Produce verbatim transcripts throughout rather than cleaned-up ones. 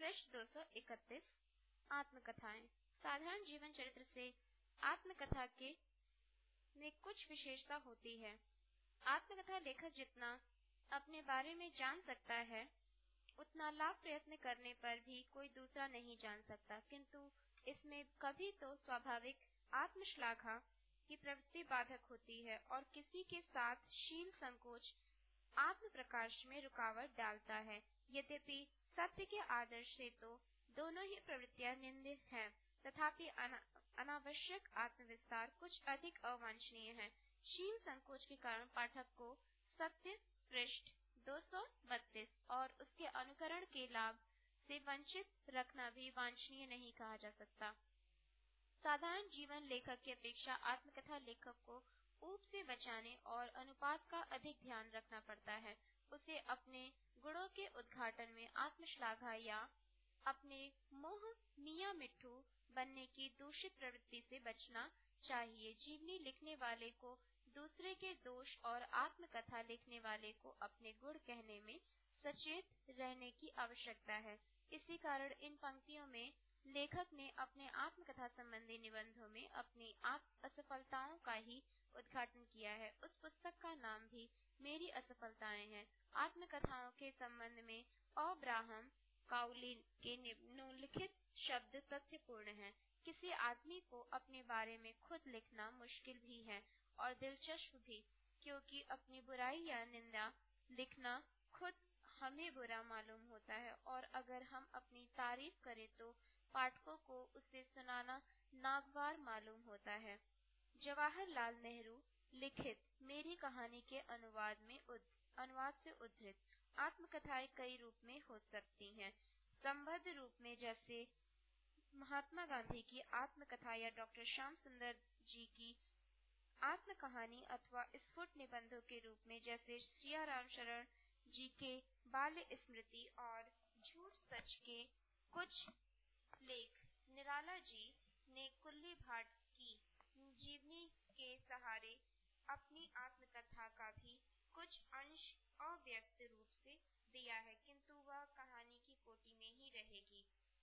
पृष्ठ दो सौ इकतीस। आत्मकथाएं। साधारण जीवन चरित्र से आत्मकथा के में कुछ विशेषता होती है। आत्मकथा लेखक जितना अपने बारे में जान सकता है, उतना लाभ प्रयत्न करने पर भी कोई दूसरा नहीं जान सकता, किंतु इसमें कभी तो स्वाभाविक आत्मश्लाघा की प्रवृत्ति बाधक होती है और किसी के साथ शील संकोच आत्म प्रकाश में रुकावट डालता है। यद्यपि सत्य के आदर्श से तो दोनों ही प्रवृत्तियां निंद्य हैं, तथापि अना, अनावश्यक आत्मविस्तार कुछ अधिक अवांछनीय है। शील संकोच के कारण पाठक को सत्य पृष्ठ दो सौ बत्तीस और उसके अनुकरण के लाभ से वंचित रखना भी वांछनीय नहीं कहा जा सकता। साधारण जीवन लेखक की अपेक्षा आत्मकथा लेखक को ऊब से बचाने और अनुपात का अधिक ध्यान रखना पड़ता है। उसे अपने गुणों के उद्घाटन में आत्मश्लाघा या अपने मोह मियां मिट्ठू बनने की दूषित प्रवृत्ति से बचना चाहिए। जीवनी लिखने वाले को दूसरे के दोष और आत्मकथा लिखने वाले को अपने गुण कहने में सचेत रहने की आवश्यकता है। इसी कारण इन पंक्तियों में लेखक ने अपने आत्मकथा संबंधी निबंधों में अपनी असफलताओं का ही उद्घाटन किया है। उस पुस्तक का नाम भी मेरी असफलताएं है। आत्मकथाओं के संबंध में अब्राहम काउलिन के निम्नलिखित शब्द तथ्यपूर्ण हैं। किसी आदमी को अपने बारे में खुद लिखना मुश्किल भी है और दिलचस्प भी, क्योंकि अपनी बुराई या निंदा लिखना खुद हमें बुरा मालूम होता है और अगर हम अपनी तारीफ करें तो पाठकों को उसे सुनाना नागवार मालूम होता है। जवाहरलाल नेहरू लिखित मेरी कहानी के अनुवाद में उद, अनुवाद से उद्धृत आत्मकथाएं कई रूप में हो सकती हैं। संबद्ध रूप में जैसे महात्मा गांधी की आत्मकथा या डॉक्टर श्याम सुंदर जी की आत्मकहानी, अथवा स्फुट निबंधों के रूप में जैसे सियाराम शरण जी के बाल्य स्मृति और झूठ सच के कुछ लेख। निराला जी ने कुल्ली भाट की जीवनी के सहारे अपनी आत्मकथा का भी कुछ अंश अव्यक्त रूप से दिया है, किंतु वह कहानी की कोटि में ही रहेगी।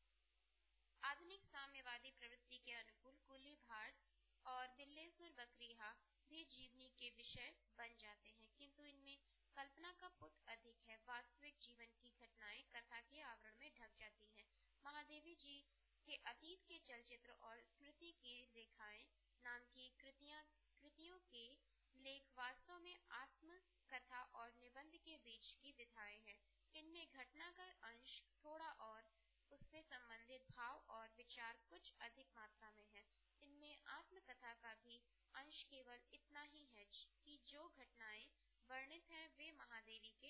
आधुनिक साम्यवादी प्रवृत्ति के अनुकूल कुल्ली भाट और बिल्लेश्वर बकरिहा भी जीवनी के विषय बन जाते हैं, किंतु इनमें कल्पना का पुट अधिक है। वास्तविक जीवन की घटनाएं कथा के आवरण में ढक जाती हैं। महादेवी जी के अतीत के चलचित्र और स्मृति की रेखाएं नाम की कृतियां कृतियों के लेख वास्तव में आत्म कथा और निबंध के बीच की विधाएं हैं। इनमें घटना का अंश थोड़ा और उससे संबंधित भाव और विचार कुछ अधिक मात्रा में है। इनमें आत्मकथा का भी अंश केवल इतना ही है कि जो घटनाएं वर्णित हैं वे महादेवी के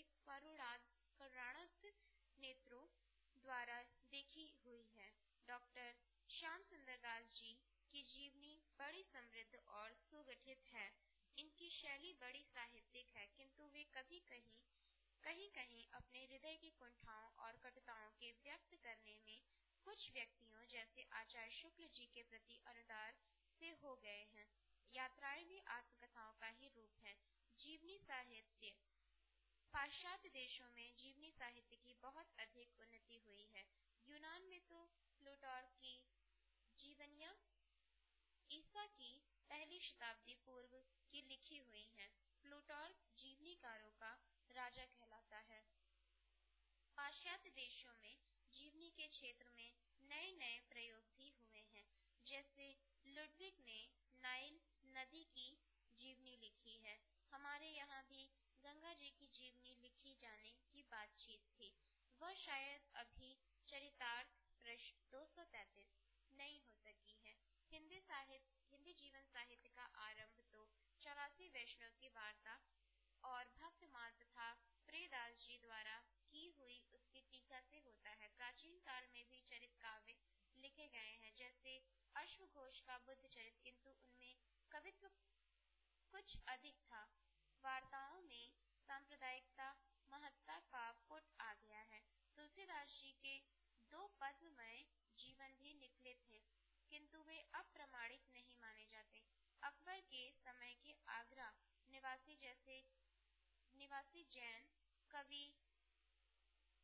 करुणार्थ नेत्रों द्वारा देखी हुई है। डॉक्टर श्याम सुंदर दास जी की जीवनी बड़ी समृद्ध और सुगठित है। इनकी शैली बड़ी साहित्यिक है, किंतु वे कभी कहीं कहीं कहीं अपने हृदय की कुंठाओं और कटुताओं के व्यक्त करने में कुछ व्यक्तियों जैसे आचार्य शुक्ल जी के प्रति अनुदार से हो गए हैं। यात्राएं भी आत्मकथाओं का ही रूप है। जीवनी साहित्य। पाश्चात्य देशों में जीवनी साहित्य की बहुत अधिक उन्नति हुई है। यूनान में तो प्लूटार्क की जीवनियां ईसा की पहली शताब्दी पूर्व की लिखी हुई हैं। प्लूटार्क जीवनीकारों का राजा कहलाता है। पाश्चात्य देशों में जीवनी के क्षेत्र में नए नए प्रयोग भी हुए हैं। जैसे लुडविग ने नाइल नदी की जीवनी लिखी है। हमारे यहाँ भी गंगा जी की जीवनी लिखी जाने की बातचीत थी। वह शायद अभी चरितार्थ पृष्ठ दो सौ तैतीस नहीं हो सकी है। हिंदी साहित्य हिंदी जीवन साहित्य का आरंभ तो चौरासी वैष्णव की वार्ता और भक्तमाल तथा प्रियदास जी द्वारा की हुई उसकी टीका से होता है। प्राचीन काल में भी चरित काव्य लिखे गए हैं, जैसे अश्वघोष का बुद्ध चरित, किंतु उनमें कवित्व कुछ अधिक था। वार्ताओं में सांप्रदायिकता महत्ता का पुट आ गया है। तुलसीदास जी के दो पद्ममय जीवन भी निकले थे, किंतु वे अप्रमाणिक नहीं माने जाते। अकबर के समय के आगरा निवासी जैसे निवासी जैन कवि बनारसी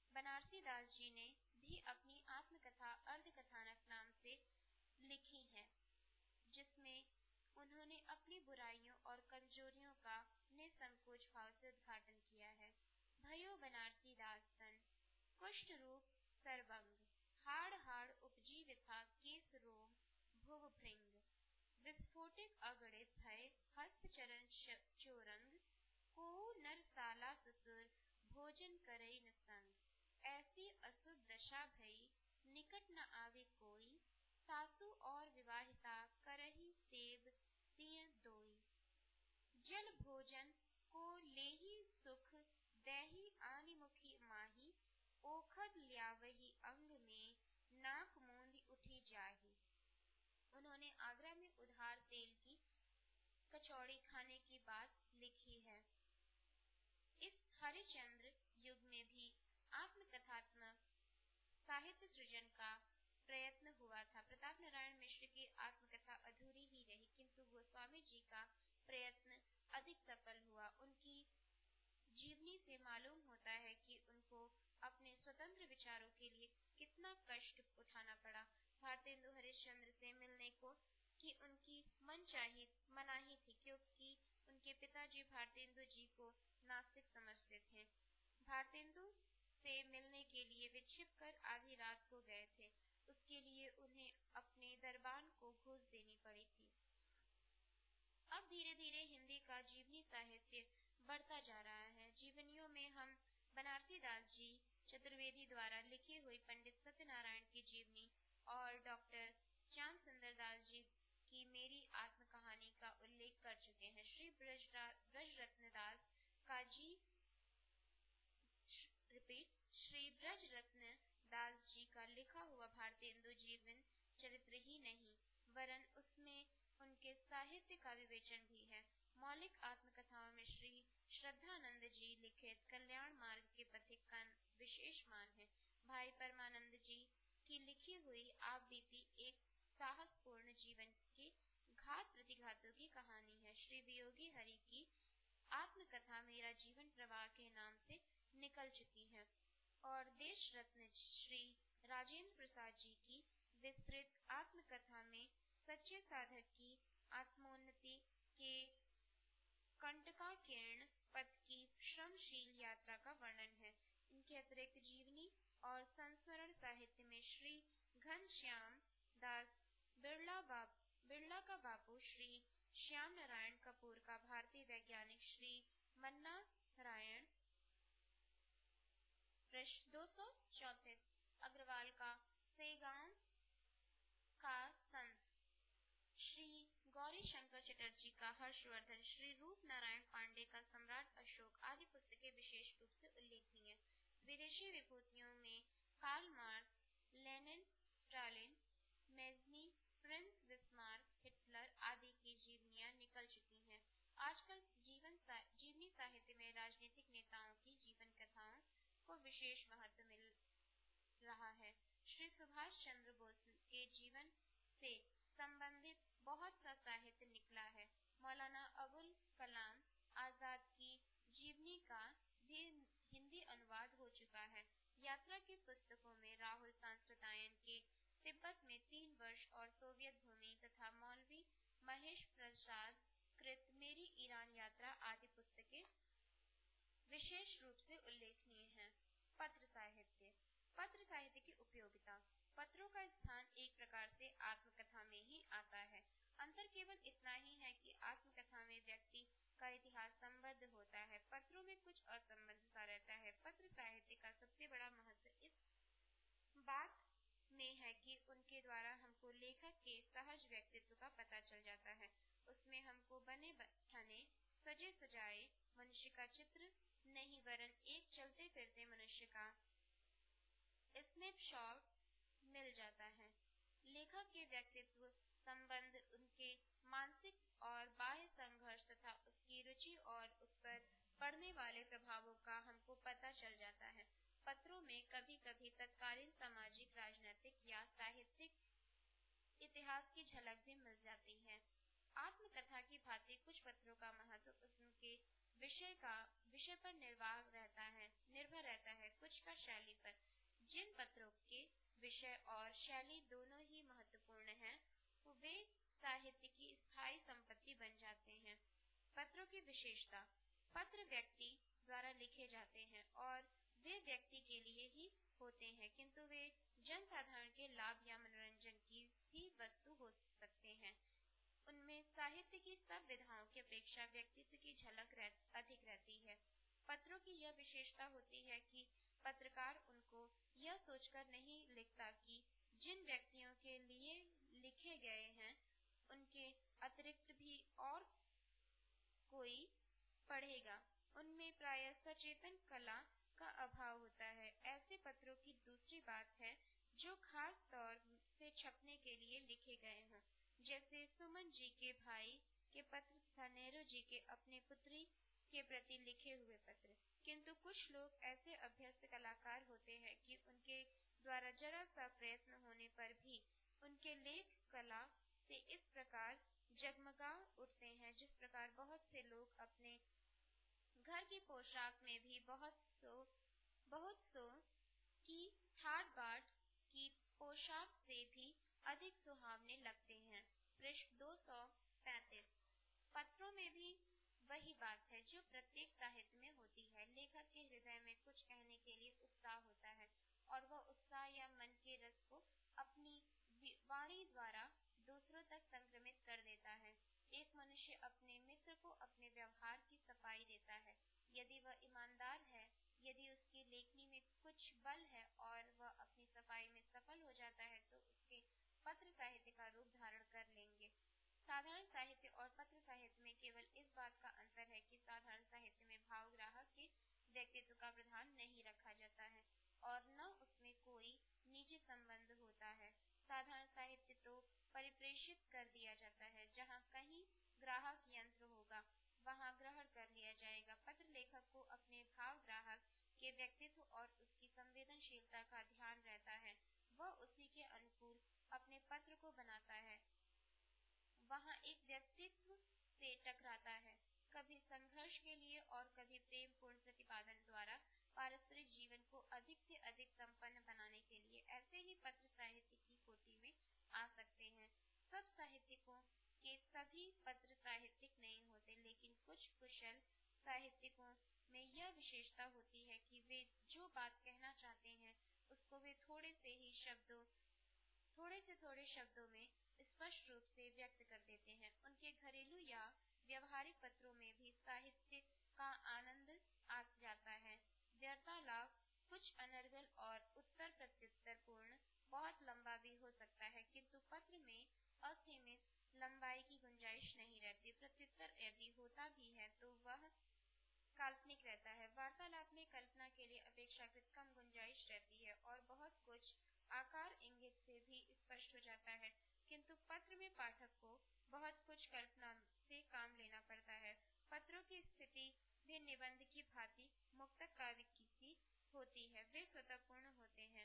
बनारसी दास जी ने भी अपनी आत्मकथा अर्धकथानक नाम से लिखी है, जिसमें उन्होंने अपनी बुराइयों और कमजोरियों का निसंकोच भाव से उद्घाटन किया है। भयो बनारसी दास सन, कुष्ठ रूप सर्वंग, हाड़ हाड़ उपजी व्यथा केस रोग भुव भृंग, विस्फोटिक अगणित भय हस्त चरण चोरंग, को नर साला ससुर भोजन करई न संग, ऐसी अशुभ दशा भई निकट न आवे कोई, सासु और विवाहिता करही सेब तिय दोई, जल भोजन को लेही सुख देही आनिमुखी माही, ओखद ल्यावही अंग में नाक मूंदी उठी जाही। उन्होंने आगरा में उधार तेल की कचौड़ी खाने की बात लिखी है। इस हरिश्चंद्र युग में भी आत्मकथात्मक साहित्य सृजन का प्रयत्न हुआ था। प्रताप नारायण मिश्र की आत्मकथा अधूरी ही रही, किंतु वो स्वामी जी का प्रयत्न अधिक सफल हुआ। उनकी जीवनी से मालूम होता है कि उनको अपने स्वतंत्र विचारों के लिए कितना कष्ट उठाना पड़ा। भारतेंदु हरिश्चंद्र से मिलने को कि उनकी मनचाही मनाही थी, क्योंकि उनके पिताजी भारतेंदु जी को नास्तिक समझते थे। भारतेंदु से मिलने के लिए वे छिपकर आधी रात को गए थे। उसके लिए उन्हें अपने दरबान को घूस देनी पड़ी थी। अब धीरे धीरे हिंदी का जीवनी साहित्य बढ़ता जा रहा है। जीवनियों में हम बनारसी दास जी चतुर्वेदी द्वारा लिखी हुई पंडित सत्यनारायण की जीवनी और डॉक्टर श्याम सुंदर दास जी की मेरी आत्म कहानी का उल्लेख कर चुके हैं। श्री ब्रजरत्न दास का जी रिपीट श्री ब्रजरत्न दास जी का लिखा हुआ भारतेंदु जीवन चरित्र ही नहीं, वरन उसमें उनके साहित्य का विवेचन भी है। मौलिक आत्मकथाओं में श्री श्रद्धानंद जी लिखित कल्याण मार्ग के पथिक का विशेष मान है। भाई परमानंद जी की लिखी हुई आप बीती एक साहसपूर्ण जीवन के घात प्रतिघातों की कहानी है। श्री वियोगी हरि की आत्मकथा मेरा जीवन प्रवाह के नाम से निकल चुकी है और देश रत्न श्री राजेंद्र प्रसाद जी की विस्तृत आत्मकथा में सच्चे साधक की आत्मोन्नति के कंटकाकीर्ण पथ की श्रमशील यात्रा का वर्णन है। इनके अतिरिक्त जीवनी और संस्मरण साहित्य में श्री घनश्याम दास बिरला बाप बिरला का बापू श्री श्याम नारायण कपूर का भारतीय वैज्ञानिक श्री मन्ना नारायण पृष्ठ दो सौ चौंतीस, अग्रवाल का सेगांव का संत श्री गौरी शंकर चटर्जी का हर्षवर्धन, श्री रूप नारायण पांडे का सम्राट अशोक आदि पुस्तकें विशेष रूप से उल्लेखनीय। विदेशी विभूतियों में Karl Marx, Lenin, Stalin, Mazzini, prince Bismarck, Hitler आदि की जीवनियां निकल चुकी हैं। आजकल जीवन सा, जीवनी साहित्य में राजनीतिक नेताओं की जीवन कथाओं को विशेष महत्व मिल रहा है। श्री सुभाष चंद्र बोस के जीवन से संबंधित बहुत सा साहित्य निकला है। मौलाना अबुल कलाम आजाद की जीवनी का भी हिंदी अनुवाद हो चुका है। यात्रा की पुस्तकों में राहुल सांस्कृतायन के तिब्बत में तीन वर्ष और सोवियत भूमि तथा मौलवी महेश प्रसाद कृत मेरी ईरान यात्रा आदि पुस्तकें विशेष रूप से उल्लेखनीय हैं। पत्र साहित्य पत्र साहित्य की उपयोगिता। पत्रों का स्थान एक प्रकार से आत्मकथा में ही आता है। अंतर केवल इतना ही है कि आत्मकथा में व्यक्ति का इतिहास संबद्ध होता है, पत्रों में कुछ असंबद्ध सा रहता है। पत्र साहित्य का सबसे बड़ा महत्व इस बात में है कि उनके द्वारा हमको लेखक के सहज व्यक्तित्व का पता चल जाता है। उसमें हमको बने ठने सजे सजाए मनुष्य का चित्र नहीं, वरन एक चलते फिरते मनुष्य का स्नैपशॉट मिल जाता है। लेखक के व्यक्तित्व संबंध उनके मानसिक और बाह्य संघर्ष तथा उसकी रुचि और उस पर पड़ने वाले प्रभावों का हमको पता चल जाता है। पत्रों में कभी कभी तत्कालीन सामाजिक, राजनीतिक या साहित्यिक इतिहास की झलक भी मिल जाती है। आत्मकथा की भांति कुछ पत्रों का महत्व उनके विषय का विषय पर निर्वाह रहता है निर्भर रहता है, कुछ का शैली पर। विषय और शैली दोनों ही महत्वपूर्ण हैं, वे साहित्य की स्थायी संपत्ति बन जाते हैं। पत्रों की विशेषता। पत्र व्यक्ति द्वारा लिखे जाते हैं और वे व्यक्ति के लिए ही होते हैं, किंतु वे जनसाधारण के लाभ या मनोरंजन की भी वस्तु हो सकते हैं। उनमें साहित्य की सब विधाओं की अपेक्षा व्यक्तित्व की झलक रह, अधिक रहती है। पत्रों की यह विशेषता होती है कि पत्रकार उनको यह सोचकर नहीं लिखता कि जिन व्यक्तियों के लिए लिखे गए हैं उनके अतिरिक्त भी और कोई पढ़ेगा। उनमें प्रायः सचेतन कला का अभाव होता है। ऐसे पत्रों की दूसरी बात है जो खास तौर से छपने के लिए लिखे गए हों, जैसे सुमन जी के भाई के पत्र तथा नेहरू जी के अपने पुत्री के प्रति लिखे हुए पत्र। किंतु कुछ लोग ऐसे अभ्यस्त कलाकार होते हैं कि उनके द्वारा जरा सा प्रयत्न होने पर भी उनके लेख कला से इस प्रकार जगमगा उठते हैं जिस प्रकार बहुत से लोग अपने घर की पोशाक में भी बहुत सो बहुत सो की ठाट बाट की पोशाक से भी अधिक सुहावने लगते हैं। पृष्ठ दो सौ पैंतीस। पत्रों में भी वही बात है जो प्रत्येक साहित्य में होती है। लेखक के हृदय में कुछ कहने के लिए उत्साह होता है और वह उत्साह या मन के रस को अपनी वाणी द्वारा दूसरों तक संक्रमित कर देता है। एक मनुष्य अपने मित्र को अपने व्यवहार की सफाई देता है। यदि वह ईमानदार है, यदि उसकी लेखनी में कुछ बल है और वह अपनी सफाई में सफल हो जाता है, तो उसके पत्र साहित्य का रूप धारण कर लेंगे। साधारण साहित्य और पत्र साहित्य में केवल इस बात का अंतर है कि साधारण साहित्य में भाव ग्राहक के व्यक्तित्व का प्रधान नहीं रखा जाता है और न उसमें कोई निजी संबंध होता है। साधारण साहित्य तो परिप्रेषित कर दिया जाता है, जहाँ कहीं ग्राहक यंत्र होगा वहाँ ग्रहण कर लिया जाएगा। पत्र लेखक को अपने भाव ग्राहक के व्यक्तित्व और उसकी संवेदनशीलता का ध्यान रहता है। वह उसी के अनुकूल अपने पत्र को बनाता है। वहाँ एक व्यक्तित्व से टकराता है, कभी संघर्ष के लिए और कभी प्रेम पूर्ण प्रतिपादन द्वारा पारस्परिक जीवन को अधिक से अधिक संपन्न बनाने के लिए। ऐसे ही पत्र साहित्य की कोटि में आ सकते हैं। सब साहित्यिकों के सभी पत्र साहित्यिक नहीं होते, लेकिन कुछ कुशल साहित्यिकों में यह विशेषता होती है कि वे जो बात कहना चाहते हैं उसको वे थोड़े से ही शब्दों थोड़े से थोड़े शब्दों में स्पष्ट रूप से व्यक्त कर देते हैं। उनके घरेलू या व्यवहारिक पत्रों में भी साहित्य का आनंद आ जाता है। वार्तालाप कुछ अनर्गल और उत्तर प्रत्युत्तर पूर्ण बहुत लंबा भी हो सकता है, किंतु पत्र में असीमित लंबाई की गुंजाइश नहीं रहती। प्रत्युत्तर यदि होता भी है तो वह काल्पनिक रहता है। वार्तालाप में कल्पना के लिए अपेक्षाकृत कम गुंजाइश रहती है और बहुत कुछ आकार इंगित से भी स्पष्ट हो जाता है, किंतु पत्र में पाठक को बहुत कुछ कल्पना से काम लेना पड़ता है। पत्रों की स्थिति भी निबंध की भांति मुक्तक काव्य की सी होती है। वे स्वतःपूर्ण होते हैं।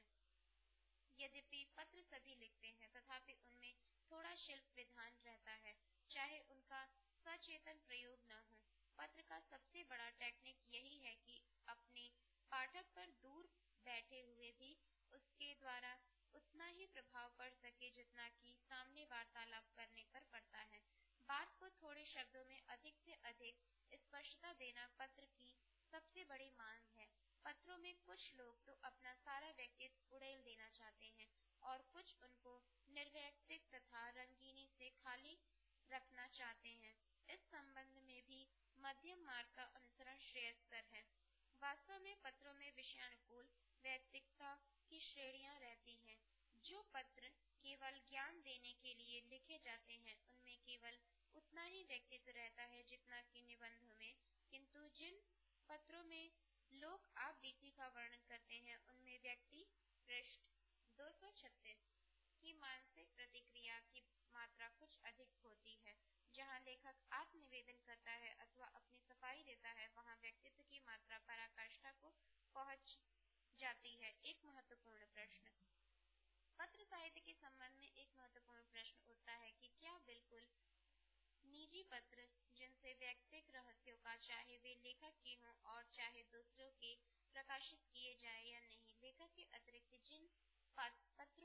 यद्यपि पत्र सभी लिखते हैं, तथापि उनमें थोड़ा शिल्प विधान रहता है, चाहे उनका सचेतन प्रयोग न हो। पत्र का सबसे बड़ा टेक्निक यही है कि अपने पाठक पर दूर बैठे हुए भी उसके द्वारा उतना ही प्रभाव पड़ सके जितना कि सामने वार्तालाप करने पर पड़ता है। बात को थोड़े शब्दों में अधिक से अधिक स्पष्टता देना पत्र की सबसे बड़ी मांग है। पत्रों में कुछ लोग तो अपना सारा व्यक्तित्व उड़ेल देना चाहते हैं और कुछ उनको निर्वैयक्तिक तथा रंगीनी से खाली रखना चाहते हैं। इस संबंध में भी मध्यम मार्ग का अनुसरण श्रेयस्कर है। वास्तव में पत्रों में विषयानुकूल वैयक्तिकता की श्रेणियां रहती हैं। जो पत्र केवल ज्ञान देने के लिए लिखे जाते हैं उनमें केवल उतना ही व्यक्तित्व रहता है जितना कि निबंधों में, किंतु जिन पत्रों में लोग आप बीती का वर्णन करते हैं उनमें व्यक्ति। पृष्ठ दो सौ छत्तीस की मानसिक प्रतिक्रिया की मात्रा कुछ अधिक होती है। जहाँ लेखक आत्मनिवेदन करता है अथवा अपनी सफाई देता है, वहाँ व्यक्तित्व की मात्रा पराकाष्ठा को पहुंच जाती है। एक महत्वपूर्ण प्रश्न। पत्र साहित्य के संबंध में एक महत्वपूर्ण प्रश्न उठता है कि क्या बिल्कुल निजी पत्र जिनसे व्यक्तिगत रहस्यों का, चाहे वे लेखक के हों और चाहे दूसरों के, प्रकाशित किए जाए या नहीं। लेखक के अतिरिक्त जिन पत्रों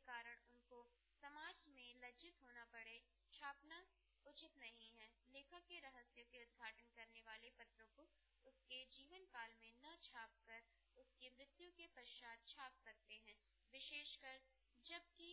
कारण उनको समाज में लज्जित होना पड़े, छापना उचित नहीं है। लेखक के रहस्यों के उद्घाटन करने वाले पत्रों को उसके जीवन काल में न छापकर उसकी मृत्यु के पश्चात छाप सकते हैं, विशेषकर जबकि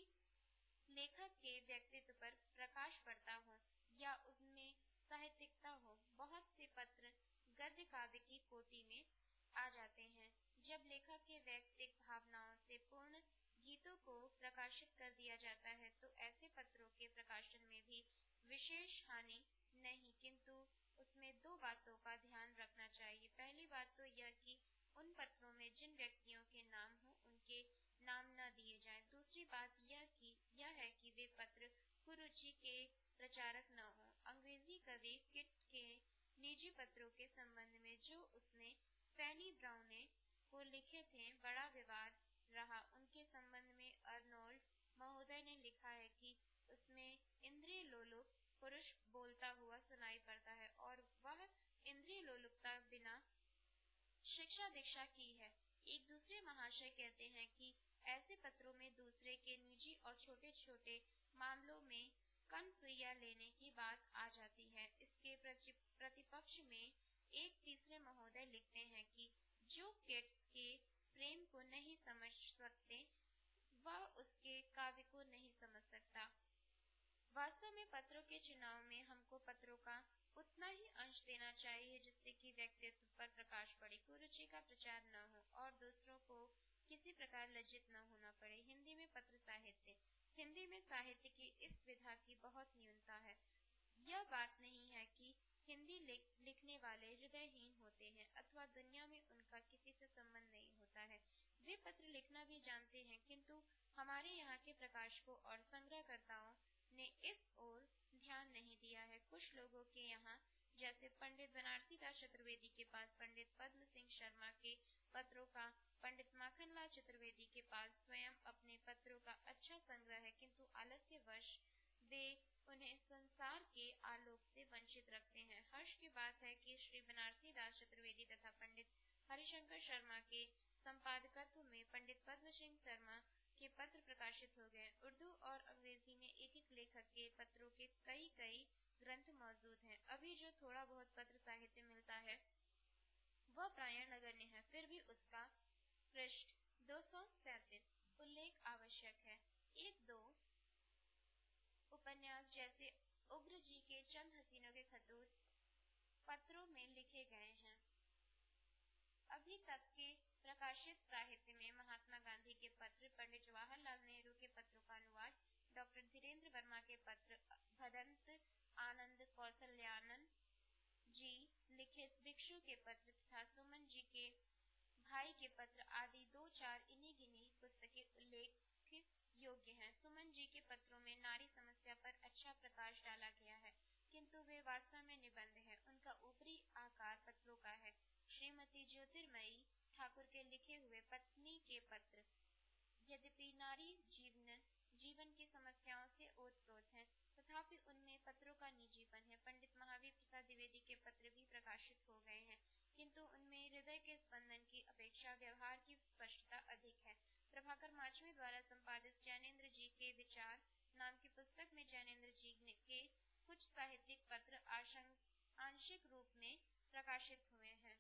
लेखक के व्यक्तित्व पर प्रकाश पड़ता हो या उनमें साहित्यिकता हो। बहुत से पत्र गद्य काव्य की कोटि में आ जाते हैं। जब लेखक के वैयक्तिक भावनाओं से पूर्ण गीतों को प्रकाशित कर दिया जाता है तो ऐसे पत्रों के प्रकाशन में भी विशेष हानि नहीं, किंतु उसमें दो बातों का ध्यान रखना चाहिए। पहली बात तो यह कि उन पत्रों में जिन व्यक्तियों के नाम हो उनके नाम न दिए जाएं। दूसरी बात यह कि यह है कि वे पत्र कुरुचि के प्रचारक न हो। अंग्रेजी कवि किट के निजी पत्रों के संबंध में जो उसने फैनी ब्राउने को लिखे थे, बड़ा विवाद रहा। उनके संबंध में अर्नोल्ड महोदय ने लिखा है कि उसमें इंद्रिय लोलुप पुरुष बोलता हुआ सुनाई पड़ता है और वह इंद्रिय लोलुपता बिना शिक्षा दीक्षा की है। एक दूसरे महाशय कहते हैं कि ऐसे पत्रों में दूसरे के निजी और छोटे छोटे मामलों में कनसुइया लेने की बात आ जाती है। इसके प्रतिपक्ष में एक तीसरे महोदय लिखते हैं कि जो किट्स के प्रेम को नहीं समझ सकते वह उसके काव्य को नहीं समझ सकता। वास्तव में पत्रों के चुनाव में हमको पत्रों का उतना ही अंश देना चाहिए जिससे कि व्यक्तित्व पर प्रकाश पड़े, कुरुचि का प्रचार न हो और दूसरों को किसी प्रकार लज्जित न होना पड़े। हिंदी में पत्र साहित्य। हिंदी में साहित्य की इस विधा की बहुत न्यूनता है। यह बात नहीं है कि हिंदी लिखने वाले हृदयहीन होते हैं अथवा दुनिया में उनका किसी से संबंध नहीं होता है। वे पत्र लिखना भी जानते हैं, किंतु हमारे यहाँ के प्रकाशकों और संग्रहकर्ताओं ने इस ओर ध्यान नहीं दिया है। कुछ लोगों के यहाँ, जैसे पंडित बनारसी दास चतुर्वेदी के पास पंडित पद्म सिंह शर्मा के पत्रों का, पंडित माखनलाल चतुर्वेदी के पास स्वयं अपने पत्रों का अच्छा संग्रह है, किंतु आलस्यवश वे उन्हें संसार के आलोक से वंचित रखते हैं। हर्ष की बात है कि श्री बनारसी दास चतुर्वेदी तथा पंडित हरिशंकर शर्मा के संपादकत्व में पंडित पद्म सिंह शर्मा के पत्र प्रकाशित हो गए। उर्दू और अंग्रेजी में एक एक लेखक के पत्रों के कई कई ग्रंथ मौजूद हैं। अभी जो थोड़ा बहुत पत्र साहित्य मिलता है वह प्राय नगण्य है, फिर भी उसका पृष्ठ दो सौ सैंतीस उल्लेख आवश्यक है। एक दो उपन्यास जैसे उग्र जी के चंद हसीनों के खतूत पत्रों में लिखे गए हैं। अभी तक के प्रकाशित साहित्य में महात्मा गांधी के पत्र, पंडित जवाहरलाल नेहरू के पत्रों का अनुवाद, डॉक्टर धीरेन्द्र वर्मा के पत्र, भदंत आनंद कौशल्यानंद जी लिखित भिक्षु के पत्र तथा सुमन जी के भाई के पत्र आदि दो चार इन्हीं गिनी पुस्तकें उल्लेख योग्य हैं। सुमन जी के पत्रों में नारी समस्या पर अच्छा प्रकाश डाला गया है, किंतु वे वास्तव में निबंध है। उनका ऊपरी आकार पत्रों का है। श्रीमती ज्योतिर्मयी ठाकुर के लिखे हुए पत्नी के पत्र यद्यपि नारी जीवन जीवन की समस्याओं से ओतप्रोत हैं, तथापि उनमें पत्रों का निजीपन है। पंडित महावीर प्रसाद द्विवेदी के पत्र भी प्रकाशित हो गए हैं, किंतु उनमें हृदय के स्पंदन की अपेक्षा व्यवहार की स्पष्टता अधिक है। प्रभाकर माचवे द्वारा संपादित जैनेन्द्र जी के विचार नाम की पुस्तक में जैनेन्द्र जी के कुछ साहित्यिक पत्र आंशिक रूप में प्रकाशित हुए हैं।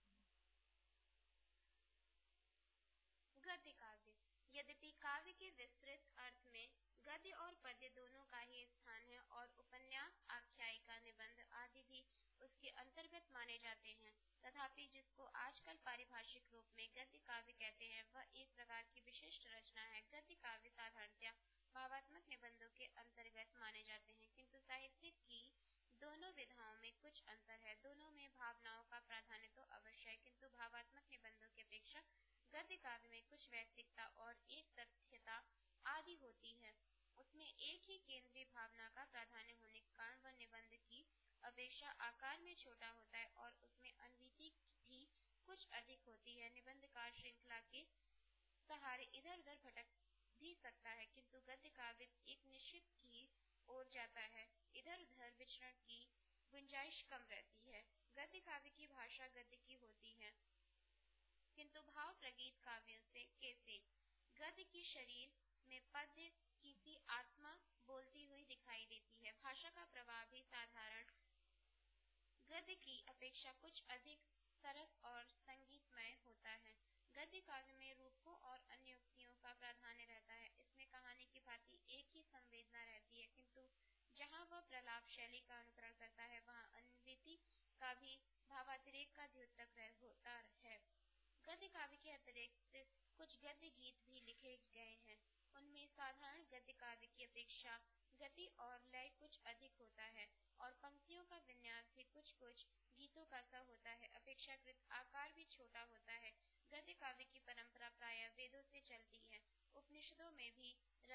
गद्य काव्य। यद्यपि काव्य के विस्तृत अर्थ में गद्य और पद्य दोनों का ही स्थान है और उपन्यास, आख्यायिका, निबंध आदि भी उसके अंतर्गत माने जाते हैं, तथापि जिसको आजकल पारिभाषिक रूप में गद्य काव्य कहते हैं वह एक प्रकार की विशिष्ट रचना है। गद्य काव्य साधारणतया भावात्मक निबंधों के अंतर्गत माने जाते हैं, किंतु साहित्य की दोनों विधाओं में कुछ अंतर है। दोनों में भावनाओं का प्राधान्य तो अवश्य है, किंतु भावात्मक निबंधों की अपेक्षा गद्य काव्य में कुछ वैयक्तिकता और एक तथ्यता आदि होती है। उसमें एक ही केंद्रीय भावना का प्राधान्य होने के कारण वह निबंध की अपेक्षा आकार में छोटा होता है और उसमें अनविति भी कुछ अधिक होती है। निबंधकार श्रृंखला के सहारे इधर उधर भटक भी सकता है, किंतु गद्य काव्य एक निश्चित की ओर जाता है, इधर उधर विचरण की गुंजाइश कम रहती है। गद्य काव्य की भाषा गद्य की होती है, किंतु भाव प्रगीत काव्यों से कैसे गद्य की शरीर में पद्य किसी आत्मा बोलती हुई दिखाई देती है। भाषा का प्रवाह भी साधारण गद्य की अपेक्षा कुछ अधिक सरस और संगीतमय होता है। गद्य काव्य में रूपों और अन्य युक्तियों का प्राधान्य रहता है। इसमें कहानी की भांति एक ही संवेदना रहती है, किंतु जहाँ वह प्रलाप शैली का अनुकरण करता है, वहाँ अनुवृत्ति का भी भावातिरेक का द्योतक होता है। गद्य काव्य के अतिरिक्त कुछ गद्य गीत भी लिखे गए हैं। उनमें साधारण गद्य काव्य की अपेक्षा गति और लय कुछ अधिक होता है और पंक्तियों का विन्यास भी कुछ कुछ गीतों का सा होता है। अपेक्षाकृत आकार भी छोटा होता है। गद्य काव्य की परंपरा प्रायः वेदों से चलती है। उपनिषदों में भी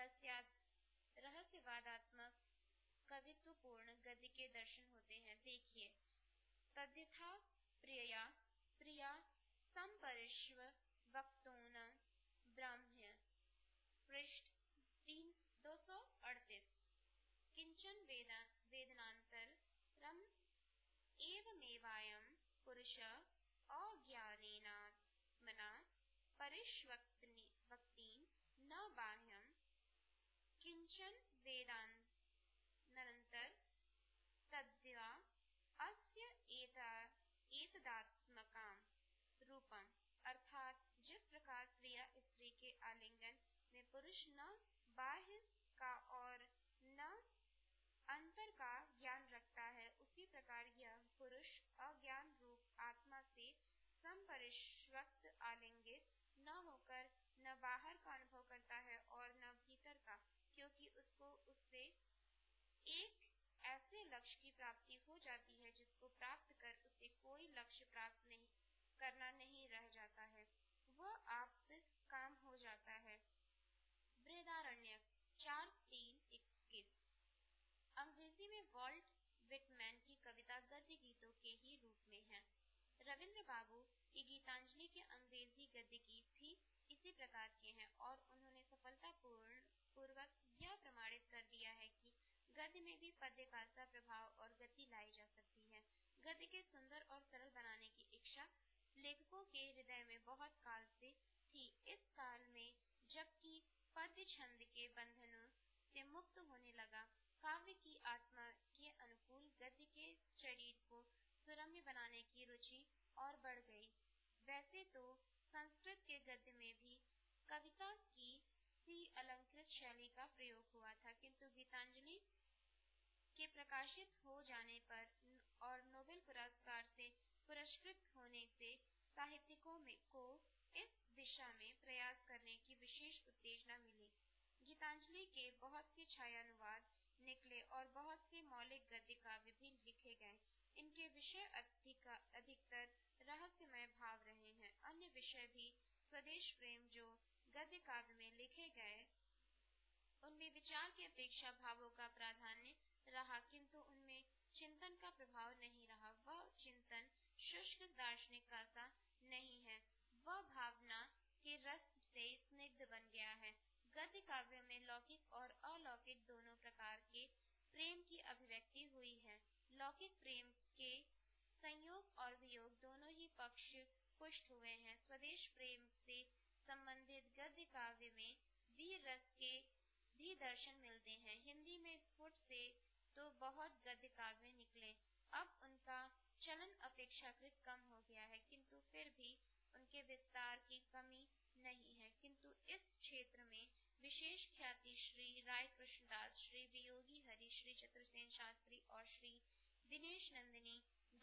रहस्यवादात्मक कवित्वपूर्ण गद्य के दर्शन होते हैं। देखिए, तद्यथा प्रिया प्रिया संपरिष्व वक्तोन ब्राह्म्य पृष्ठ तीन दो सौ अड़तीस। किंचन वेदा वेदनांतरम एवमेवायं पुरुष अज्ञानेनात्मना परिष्वक्तिन वक्तिन न बाह्यं किंचन वेदानंतर तद्वा अस्य एता एतदात्मकं रूपम। अर्थात जिस प्रकार प्रिया स्त्री के आलिंगन में पुरुष न बाह्य का और न अंतर का ज्ञान रखता है, उसी प्रकार यह पुरुष अज्ञान रूप आत्मा से संपरिष्वक्त आलिंगित न होकर न बाहर का अनुभव करता है और न भीतर का, क्योंकि उसको उससे एक ऐसे लक्ष्य की प्राप्ति हो जाती है जिसको प्राप्त कर उसे कोई लक्ष्य प्राप्त नहीं करना नहीं रह जाता है, वह आप काम हो जाता है। बृहदारण्यक चार तीन इक्कीस। अंग्रेजी में वॉल्ट विटमैन की कविता गद्य गीतों के ही रूप में है। रविंद्र बाबू की गीतांजलि के अंग्रेजी गद्य गीत भी इसी प्रकार के हैं और उन्होंने सफलतापूर्ण पूर्वक यह प्रमाणित कर दिया है कि गद्य में भी पद्य का सा प्रभाव और गति लाई जा सकती है। गद्य के सुंदर और सरल बनाने की इच्छा लेखकों के हृदय में बहुत काल से थी। इस काल में जबकि पद्य छंद के बंधनों से मुक्त होने लगा, काव्य की आत्मा के अनुकूल गद्य के शरीर को सुरम्य बनाने की रुचि और बढ़ गई। वैसे तो संस्कृत के गद्य में भी कविता की सी अलंकृत शैली का प्रयोग हुआ था, किंतु गीतांजलि के प्रकाशित हो जाने पर और नोबेल पुरस्कार से पुरस्कृत होने से साहित्यिकों में को इस दिशा में प्रयास करने की विशेष उत्तेजना मिली। गीतांजलि के बहुत से छायानुवाद निकले और बहुत से मौलिक गद्य काव्य भी लिखे गए। इनके विषय अधिक अधिकतर रहस्यमय भाव रहे हैं। अन्य विषय भी स्वदेश प्रेम जो गद्य काव्य में लिखे गए, उनमें विचार की अपेक्षा भावों का प्राधान्य रहा, किंतु उनमें चिंतन का प्रभाव नहीं रहा। वह चिंतन शुष्क दार्शनिक का सा नहीं है, वह भावना के रस से स्निग्ध बन गया है। गद्य काव्यों में लौकिक और अलौकिक दोनों प्रकार के प्रेम की अभिव्यक्ति हुई है। लौकिक प्रेम के संयोग और वियोग दोनों ही पक्ष पुष्ट हुए हैं। स्वदेश प्रेम से संबंधित गद्य काव्य में वीर रस के भी दर्शन मिलते हैं। हिंदी में स्फुट से तो बहुत गद्य काव्य निकले, अब उनका चलन अपेक्षाकृत कम हो गया है, किंतु फिर भी उनके विस्तार की कमी नहीं है। किंतु इस क्षेत्र में विशेष ख्याति श्री राय कृष्णदास, श्री वियोगी हरि, श्री चतुरसेन शास्त्री और श्री दिनेश नंदिनी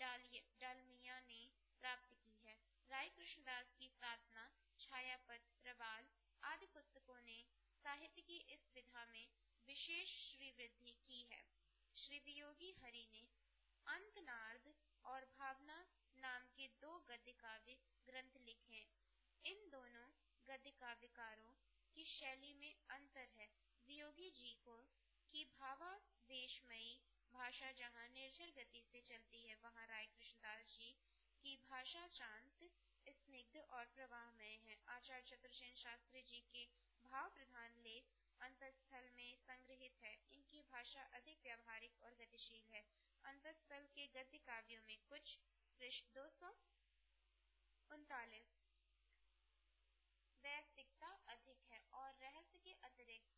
डालमिया ने प्राप्त की है। राय कृष्णदास की साधना, छायापथ, प्रवाल आदि पुस्तकों ने साहित्य की इस विधा में विशेष श्रीवृद्धि की है। श्री वियोगी हरि ने अंतनार्ध और भावना नाम के दो गद्य काव्य ग्रंथ लिखे। इन दोनों गद्य काव्यकारों की शैली में अंतर है। वियोगी जी को की भावावेशमयी भाषा जहाँ निर्झर गति से चलती है, वहाँ राय कृष्णदास जी की भाषा शांत, स्निग्ध और प्रवाहमय है। आचार्य चतुरसेन शास्त्री जी के भाव प्रधान लेख अंतस्थल में संग्रहित है। इनकी भाषा अधिक व्यावहारिक और गतिशील है। अंतस्थल के गद्य काव्यों में कुछ पृष्ठ दो सौ उनतालीस वैयक्तिकता अधिक है और रहस्य के अतिरिक्त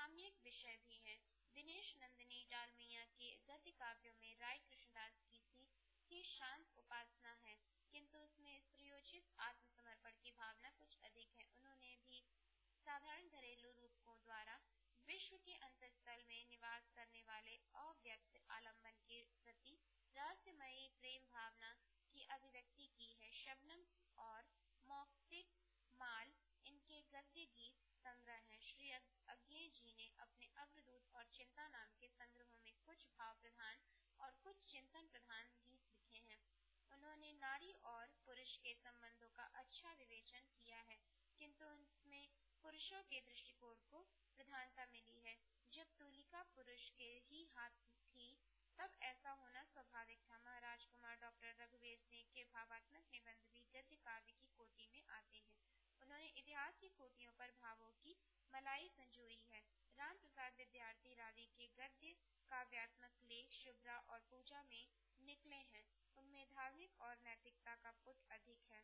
सामयिक विषय भी हैं। दिनेश नंदिनी डालमिया के गद्य काव्यों में राय कृष्णदास की सी ही शांत उपासना है, किंतु उसमें स्त्रियोचित आत्मसमर्पण की भावना कुछ अधिक है। उन्होंने भी साधारण घरेलू रूपकों द्वारा विश्व के अंतस्थल में निवास करने वाले अव्यक्त आलम्बन के प्रति रहस्यमयी प्रेम भावना की अभिव्यक्ति की है। शबनम और मौक्तिक माल इनके गद्य गीत संग्रह हैं। श्री अज्ञेय जी ने अपने अग्रदूत और चिंता नाम के संग्रहों में कुछ भाव प्रधान और कुछ चिंतन प्रधान गीत लिखे हैं। उन्होंने नारी और पुरुष के संबंधों का अच्छा विवेचन किया है, किंतु उसमें पुरुषों के दृष्टिकोण को प्रधानता मिली है। जब तुलिका पुरुष के ही हाथ थी तब ऐसा होना स्वाभाविक था। महाराज कुमार डॉक्टर रघुवीर सिंह के भावात्मक निबंध भी गद्य काव्य की कोटि में आते हैं। उन्होंने इतिहास की कोटियों पर भावों की मलाई संजोई है। राम प्रसाद विद्यार्थी रावी के गद्य काव्यात्मक लेख शुभ्रा और पूजा में निकले हैं। उनमें धार्मिक और नैतिकता का पुट अधिक है।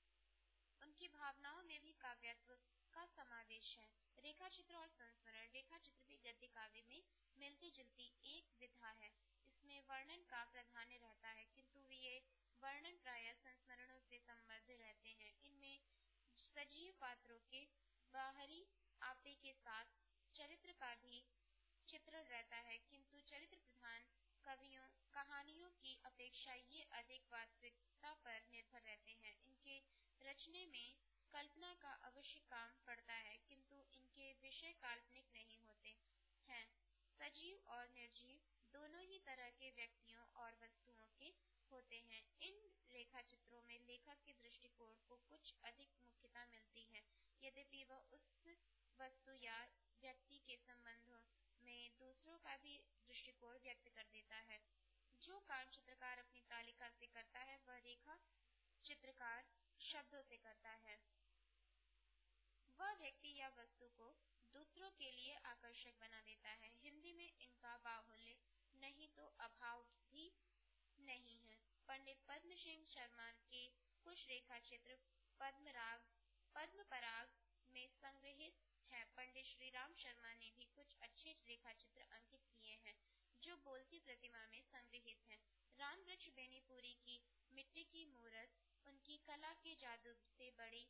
उनकी भावनाओं में भी काव्यत्व का समावेश है। रेखा चित्र और संस्मरण। रेखा चित्र भी गद्य काव्य में मिलती जुलती एक विधा है। इसमें वर्णन का प्राधान्य रहता है, किंतु ये वर्णन प्रायः संस्मरणों से संबद्ध रहते हैं। इनमें सजीव पात्रों के बाहरी आपे के साथ चरित्र का भी चित्रण रहता है, किंतु चरित्र प्रधान कवियों कहानियों की अपेक्षा ये अधिक वास्तविकता पर निर्भर रहते हैं। इनके रचने में कल्पना का अवश्य काम पड़ता है, किंतु इनके विषय काल्पनिक नहीं होते हैं। सजीव और निर्जीव दोनों ही तरह के व्यक्तियों और वस्तुओं के होते हैं। इन रेखा चित्रों में लेखक के दृष्टिकोण को कुछ अधिक मुख्यता मिलती है, यद्यपि वह उस वस्तु या व्यक्ति के संबंधों में दूसरों का भी दृष्टिकोण व्यक्त कर देता है। जो काम चित्रकार अपनी तालिका से करता है वह रेखा चित्रकार शब्दों से करता है। वह व्यक्ति या वस्तु को दूसरों के लिए आकर्षक बना देता है। हिंदी में इनका बाहुल्य नहीं तो अभाव भी नहीं है। पंडित पद्म सिंह शर्मा के कुछ रेखा चित्र पद्मराग पद्म पराग में संग्रहित है। पंडित श्री राम शर्मा ने भी कुछ अच्छे रेखा चित्र अंकित किए हैं, जो बोलती प्रतिमा में संग्रहित हैं। राम वृक्ष बेनीपुरी की मिट्टी की मूर्त उनकी कला के जादू से बड़ी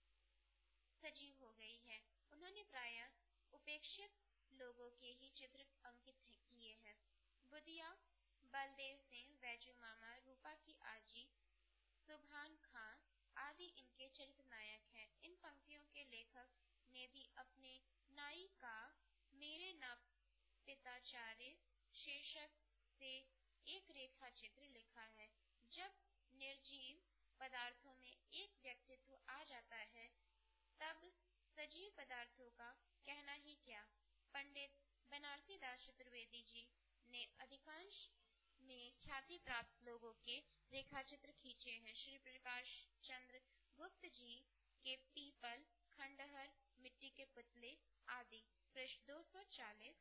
सजीव हो गई है। उन्होंने प्रायः उपेक्षित लोगों के ही चित्र अंकित किए हैं। बुधिया बलदेव सिंह, वैजू मामा, रूपा की आजी, सुभान खां आदि इनके चरित्र नायक हैं। इन पंक्तियों के लेखक ने भी अपने नाई का मेरे ना पिताचार्य शीर्षक से एक रेखा चित्र लिखा है। जब निर्जीव पदार्थों में एक व्यक्तित्व आ जाता है तब सजीव पदार्थों का कहना ही क्या। पंडित बनारसी दास चतुर्वेदी जी ने अधिकांश में ख्याति प्राप्त लोगों के रेखाचित्र खींचे हैं। श्री प्रकाश चंद्र गुप्त जी के पीपल, खंडहर, मिट्टी के पुतले आदि। पृष्ठ दो सौ चालीस।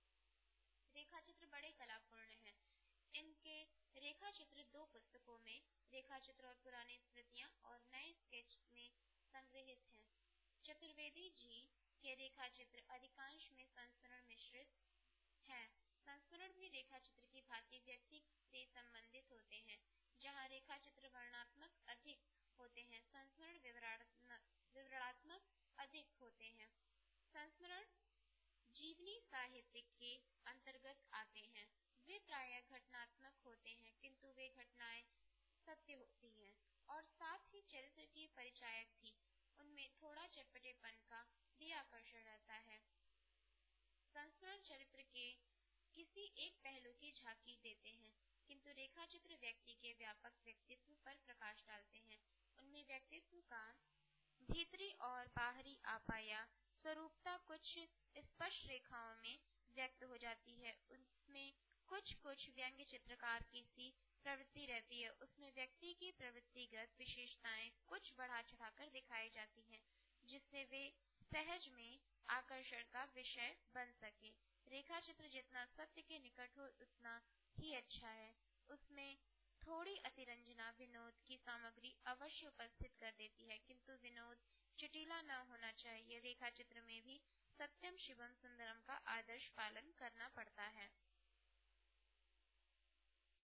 रेखाचित्र बड़े कलापूर्ण हैं। इनके रेखाचित्र दो पुस्तकों में रेखाचित्र और पुरानी स्मृतियां और नए स्केच में संग्रहित हैं। चतुर्वेदी जी के रेखाचित्र अधिकांश में संस्मरण मिश्रित हैं। संस्मरण भी रेखाचित्र की भांति व्यक्ति से संबंधित होते हैं। जहाँ रेखाचित्र वर्णनात्मक अधिक होते हैं, संस्मरण विवरणात्मक अधिक होते हैं। संस्मरण जीवनी साहित्य के अंतर्गत आते हैं। वे प्रायः घटनात्मक होते हैं, किंतु वे घटनाएं सत्य होती हैं और साथ ही चरित्र की परिचायक भी। उनमें थोड़ा चटपटेपन का भी आकर्षण रहता है। संस्मरण चरित्र के किसी एक पहलू की झांकी देते हैं, किंतु रेखाचित्र व्यक्ति के व्यापक व्यक्तित्व पर प्रकाश डालते हैं। उनमें व्यक्तित्व का भीतरी और बाहरी आपा या स्वरूपता कुछ स्पष्ट रेखाओं में व्यक्त हो जाती है। उसमें कुछ कुछ व्यंग्य चित्रकार की सी प्रवृत्ति रहती है। उसमें व्यक्ति की प्रवृत्तिगत विशेषताएं कुछ बढ़ा चढ़ाकर दिखाई जाती हैं, जिससे वे सहज में आकर्षण का विषय बन सके। रेखाचित्र जितना सत्य के निकट हो उतना ही अच्छा है। उसमें थोड़ी अतिरंजना विनोद की सामग्री अवश्य उपस्थित कर देती है, किंतु विनोद चुटीला न होना चाहिए। रेखाचित्र में भी सत्यम शिवम सुंदरम का आदर्श पालन करना पड़ता